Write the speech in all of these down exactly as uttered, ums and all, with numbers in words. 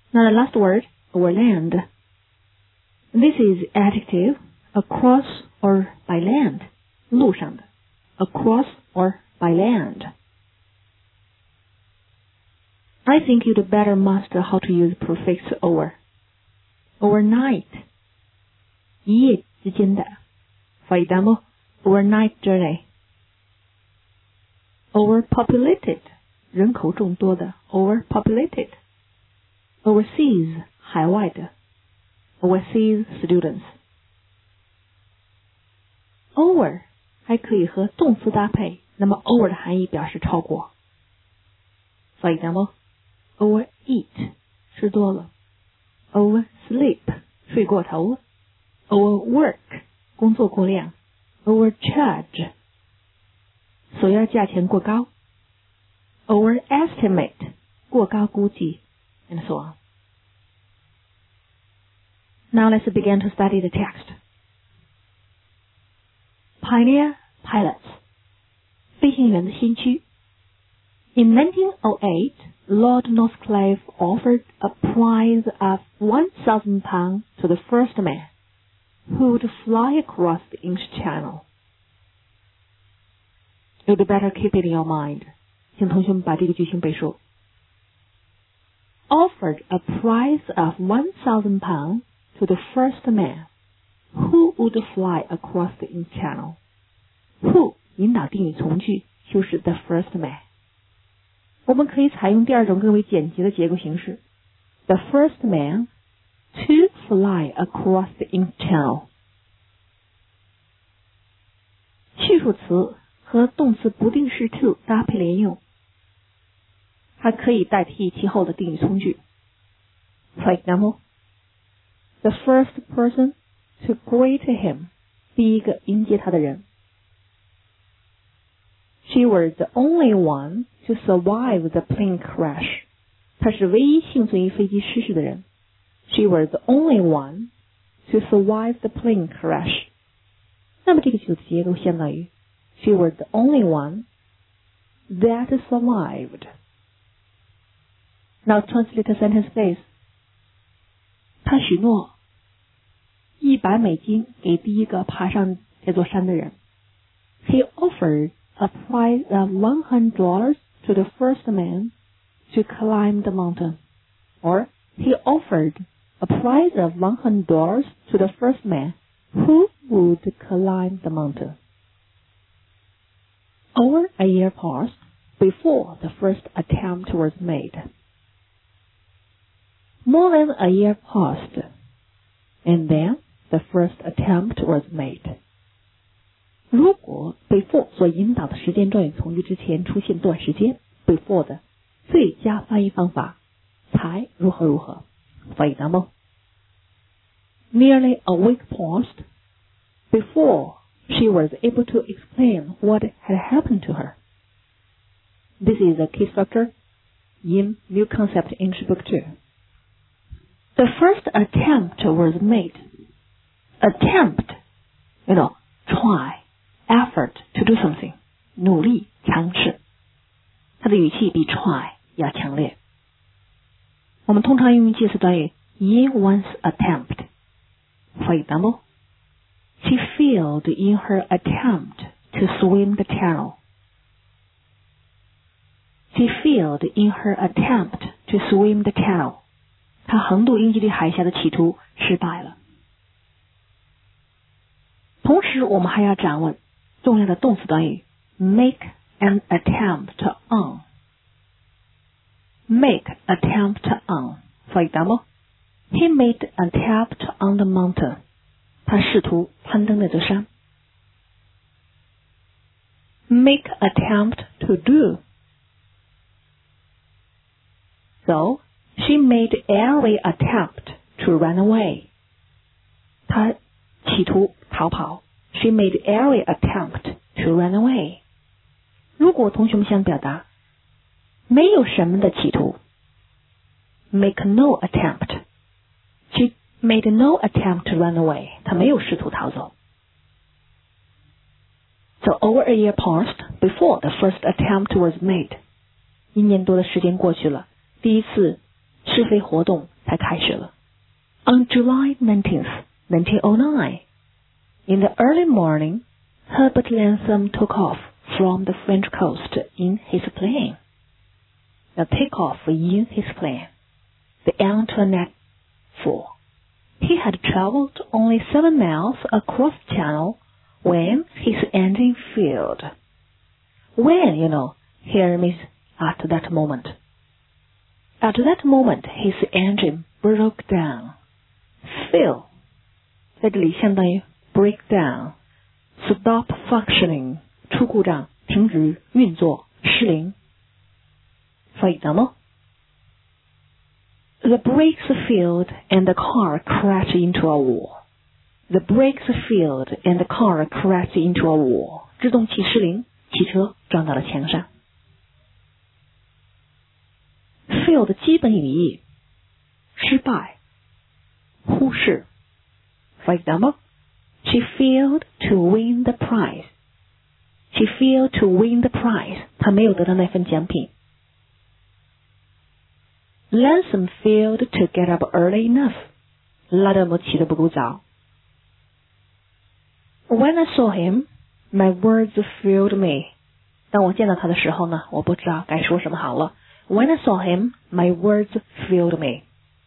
Now the last word, overland. This is adjective, across or by land, 路上的 across or by land. I think you'd better master how to use prefix over. Overnight, 一夜之间的 For example, overnight journey. Overpopulated, 人口众多的 overpopulated. Overseas, 海外的 overseas students. Over 还可以和动词搭配，那么 over 的含义表示超过。For example, overeat 吃多了 oversleep 睡过头了 overwork 工作过量 overcharge 索要价钱过高 overestimate 过高估计 and so on. Now let's begin to study the text. Pioneer pilots 飞行员的先驱 In nineteen oh eight, Lord Northcliffe offered a prize of one thousand pounds to the first man who would fly across the English Channel. You'd better keep it in your mind. 请同学们把这个句型背熟。Offered a prize of one thousand pounds to the first man who would fly across the English Channel. Who 引导定语从句修饰 the first man. 我们可以采用第二种更为简洁的结构形式 the first man to fly across the English Channel. 序数词和动词不定式 to 搭配连用，还可以代替其后的定语从句。For example, the first person to greet him, 第一个迎接他的人。She was the only one to survive the plane crash. 她是唯一幸存于飞机失事的人。She was the only one to survive the plane crash. 那么这个句子结构相当于 She was the only one that survived. Now translate the sentence please. 他许诺一百美金给第一个爬上这座山的人。He offered a prize of one hundred dollars to the first man to climb the mountain. Or he offered a prize of one hundred dollars to the first man who would climb the mountain. Over a year passed before the first attempt was made. More than a year passed, and then the first attempt was made. 如果 before 所引导的时间状语从句之前出现段时间 before 的最佳翻译方法才如何如何。For example, nearly a week passed before she was able to explain what had happened to her. This is a key structure in New Concept English Book two. The first attempt was made. Attempt, you know, try, effort to do something. 努力尝试。它的语气比 try 要强烈。我们通常用介词短语 in one's attempt. For example, she failed in her attempt to swim the channel. She failed in her attempt to swim the channel. 她横渡英吉利海峡的企图失败了。同时，我们还要掌握重要的动词短语 make an attempt on. Make attempt on. For example, he made an attempt on the mountain. 他试图攀登那座山。Make attempt to do. So, she made every attempt to run away. 她企图逃跑。She made every attempt to run away. 如果同学们想表达没有什么的企图 make no attempt. She made no attempt to run away. 她没有试图逃走。So over a year passed before the first attempt was made. 一年多的时间过去了，第一次试飞活动才开始了。On July nineteenth, nineteen oh nine, in the early morning, Herbert Lansom took off from the French coast in his plane. The takeoff in his plane, the Antoinette four. He had traveled only seven miles across the channel when his engine failed. When, you know, here means at that moment. At that moment, his engine broke down. Fail 在这里相当于 break down, stop functioning, 出故障，停止运作，失灵。For example, the brakes failed and the car crashed into a wall. The brakes failed and the car crashed into a wall. 制动器失灵，汽车撞到了墙上。fail 的基本语义，失败，忽视。For example, she failed to win the prize. She failed to win the prize. 她没有得到那份奖品。Lansom failed to get up early enough. 拉德姆起得不够早。When I saw him, my words failed me. 当我见到他的时候呢，我不知道该说什么好了。When I saw him, my words failed me.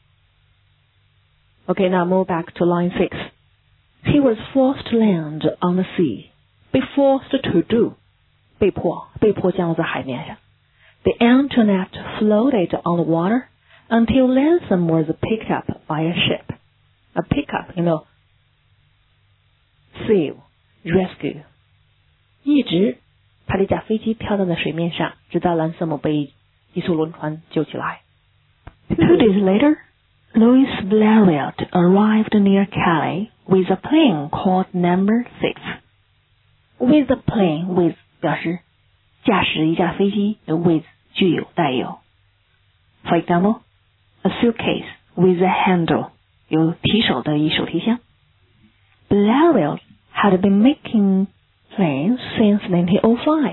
Okay, now move back to line six. He was forced to land on the sea. Be forced to do. 被迫，被迫降落在海面上。The Antoinette floated on the water until Lansom was picked up by a ship. A pickup, you know, save, rescue. 一直他的一架飞机飘荡在水面上，直到兰瑟姆被一艘轮船救起来。Two days later, Louis Blériot arrived near Calais with a plane called Number Six. With a plane, with 表示驾驶一架飞机 ，with 具有带有。For example, a suitcase with a handle 有提手的一手提箱。Blériot had been making planes since nineteen oh five.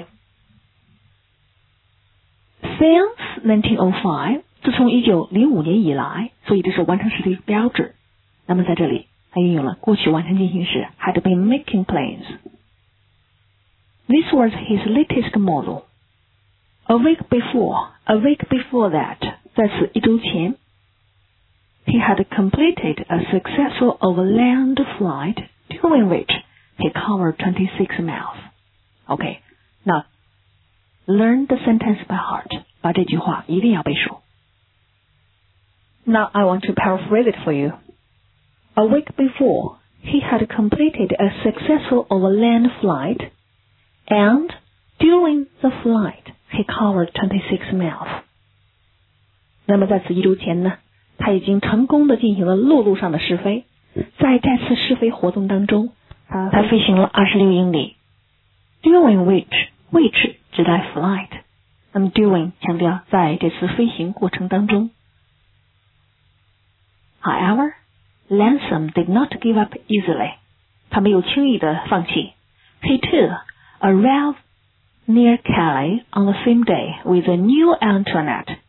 Since nineteen oh five, 自从一九零五年以来，所以这是完成时的一个标志。那么在这里，它运用了过去完成进行时 had been making planes. This was his latest model. A week before, a week before that, 在此一周前 he had completed a successful overland flight during which he covered twenty-six miles. Okay, now learn the sentence by heart. 把这句话一定要背熟。Now I want to paraphrase it for you. A week before, he had completed a successful overland flight, and during the flight, he covered twenty-six miles. 那么在此一周前呢，他已经成功的进行了陆路上的试飞。在这次试飞活动当中，他飞行了二十六英里。During which, which 指代 flight， 那么 during 强调在这次飞行过程当中。However, Lansom did not give up easily. 他没有轻易的放弃。He too arrived near Calais on the same day with a new Antoinette.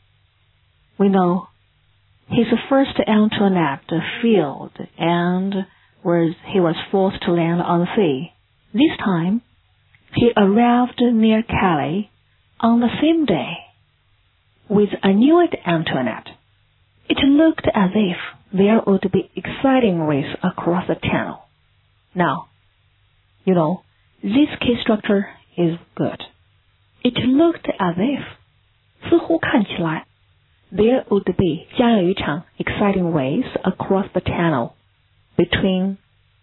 We know his first Antoinette failed and was he was forced to land on the sea. This time, he arrived near Calais on the same day with a new Antoinette. It looked as if there would be exciting race across the channel. Now, you know, this key structure is good. It looked as if 似乎看起来 there would be 将有一场 exciting race across the channel between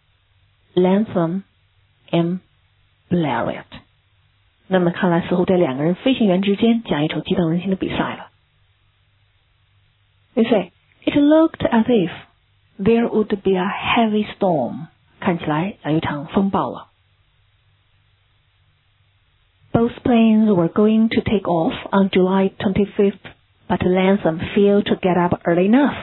Lansom and Blériot. 那么看来似乎这两个人飞行员之间将一场激动人心的比赛了。They say, it looked as if there would be a heavy storm. 看起来有一场风暴了。Both planes were going to take off on July twenty-fifth, but Lansom failed to get up early enough.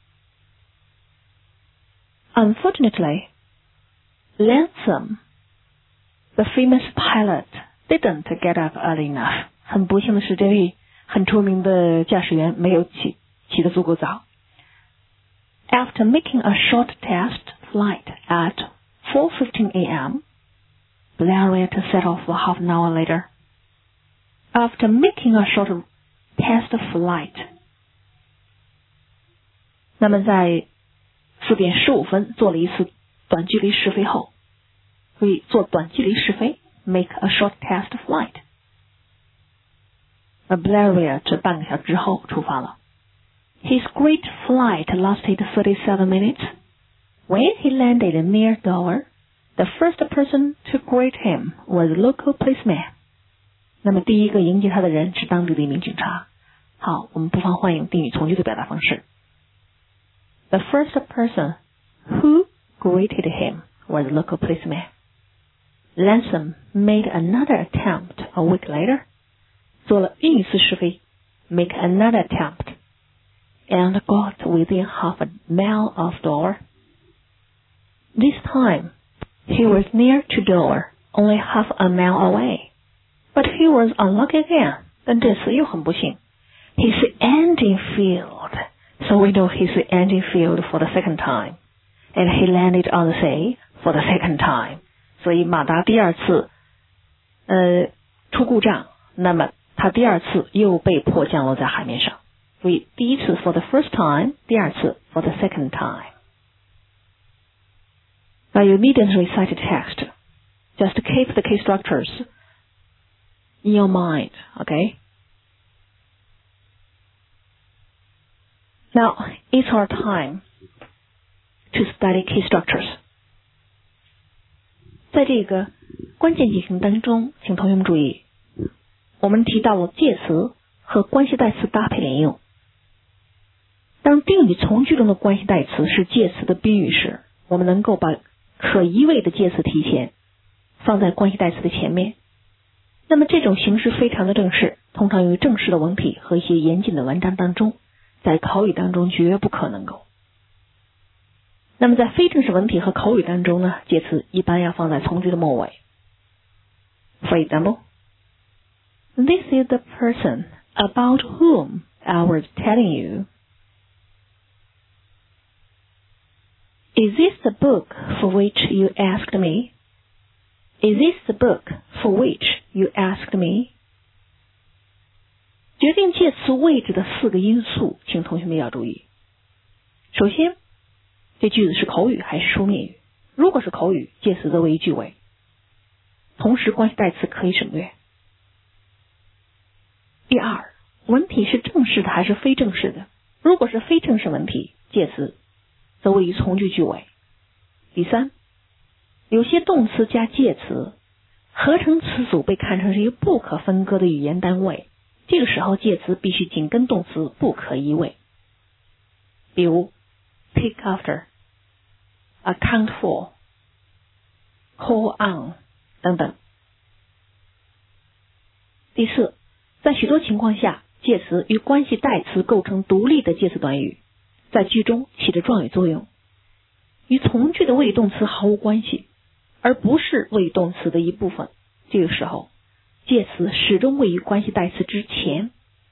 Unfortunately, Lansom, the famous pilot, didn't get up early enough. 很不幸的是，这位很出名的驾驶员没有起起得足够早。 After making a short test flight at four fifteen a.m., Blériot set off half an hour later. After making a short test flight， 那么在四点十五分做了一次短距离试飞后，所以做短距离试飞 make a short test flight。 而 Blériot 这半个小时之后出发了。His great flight lasted thirty-seven minutes. When he landed near Dover, the first person to greet him was a local policeman. 那么第一个迎接他的人是当地的一名警察。好，我们不妨换用定语从句的表达方式。The first person who greeted him was a local policeman. Lansom made another attempt a week later. 做了另一次试飞 make another attempt, and got within half a mile of Dover. This time, he was near to Dover, only half a mile away. But he was unlucky again. 但这次又很不幸。His engine failed, so we know his engine failed for the second time. And he landed on the sea for the second time. 所以马达第二次呃出故障，那么他第二次又被迫降落在海面上。所以第一次 for the first time， 第二次 for the second time. Now you needn't recite the text. Just keep the key structures in your mind, okay? Now, it's our time to study key structures. 在这个关键句型当中，请同学们注意，我们提到了介词和关系代词搭配连用。当定语从句中的关系代词是介词的宾语时，我们能够把可移位的介词提前放在关系代词的前面。那么这种形式非常的正式，通常用于正式的文体和一些严谨的文章当中，在口语当中绝不可能够。那么在非正式文体和口语当中呢，介词一般要放在从句的末尾。For example, this is the person about whom I was telling you. Is this the book for which you asked me? Is this the book for which you asked me? 决定介词位置的四个因素，请同学们要注意。首先，这句子是口语还是书面语？如果是口语，介词则位于句尾，同时关系代词可以省略。第二，文体是正式的还是非正式的？如果是非正式文体，介词则位于从句句尾。第三，有些动词加介词合成词组被看成是一个不可分割的语言单位，这个时候介词必须紧跟动词，不可移位。比如 pick after, account for, call on 等等。第四，在许多情况下，介词与关系代词构成独立的介词短语，在句中起着状语作用，与从句的谓语动词毫无关系，而不是谓语动词的一部分。这个时候，介词始终位于关系代词之前，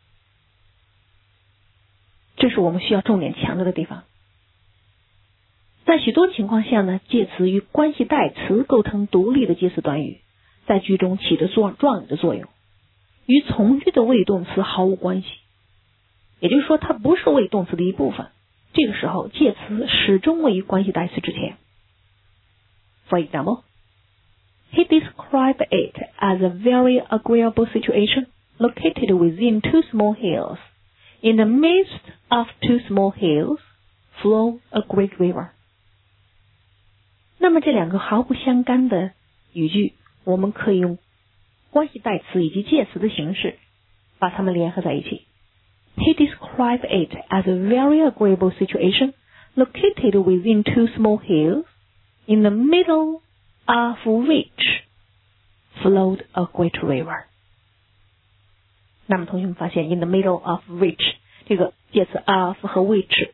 这是我们需要重点强调的地方。在许多情况下呢，介词与关系代词构成独立的介词短语，在句中起着作状语的作用，与从句的谓语动词毫无关系。也就是说，它不是谓语动词的一部分。这个时候，介词始终位于关系代词之前。For example, he described it as a very agreeable situation located within two small hills. In the midst of two small hills flowed a great river. 那么这两个毫不相干的语句，我们可以用关系代词以及介词的形式把它们联合在一起。He described it as a very agreeable situation located within two small hills, in the middle of which flowed a great river. 那么同学们发现 in the middle of which 这个介词 of 和 which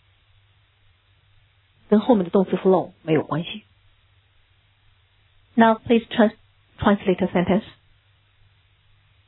跟后面的动词 flow 没有关系。Now please trans translate a sentence.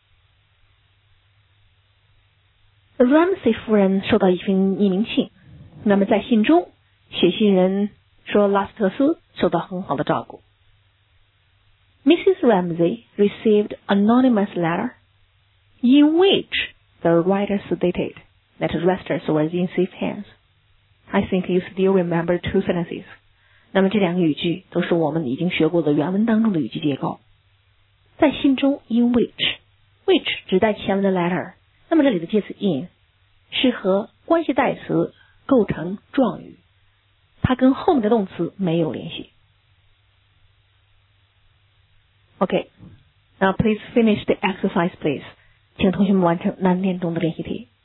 Ramsay 夫人收到一封匿名信， 那么在信中，写信人说拉斯特斯受到很好的照顾。Missus Ramsay received anonymous letter in which the writer stated that Rastus was in safe hands. I think you still remember two sentences. 那么这两个语句都是我们已经学过的原文当中的语句结构。在信中 in which which 指代前文的 letter， 那么这里的介词 in 是和关系代词构成状语，它跟后面的动词没有联系。Okay, now please finish the exercise, please. 请同学们完成难点中的练习题。